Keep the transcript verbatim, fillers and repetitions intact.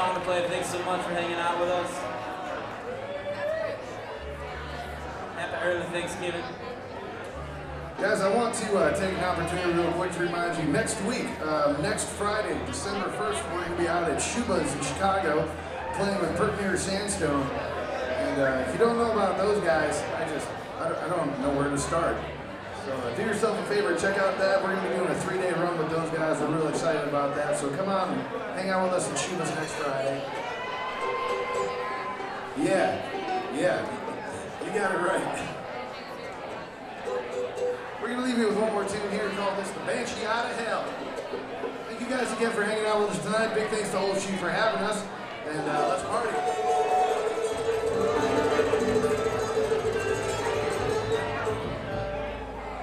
song to play. Thanks so much for hanging out with us. Happy early Thanksgiving. Guys, I want to uh, take an opportunity real quick to remind you, next week, um, next Friday, December first, we're going to be out at Shuba's in Chicago playing with Perkmere Sandstone. And uh, if you don't know about those guys, I just, I don't, I don't know where to start. So uh, do yourself a favor, check out that. We're going to be doing a three-day run with those guys. We're really excited about that. So come on and hang out with us at Shuba's next Friday. Yeah, yeah, you got it right. We're going to leave you with one more tune here called this, The Banshee Out of Hell. Thank you guys again for hanging out with us tonight. Big thanks to Old Chief for having us. And uh, let's party.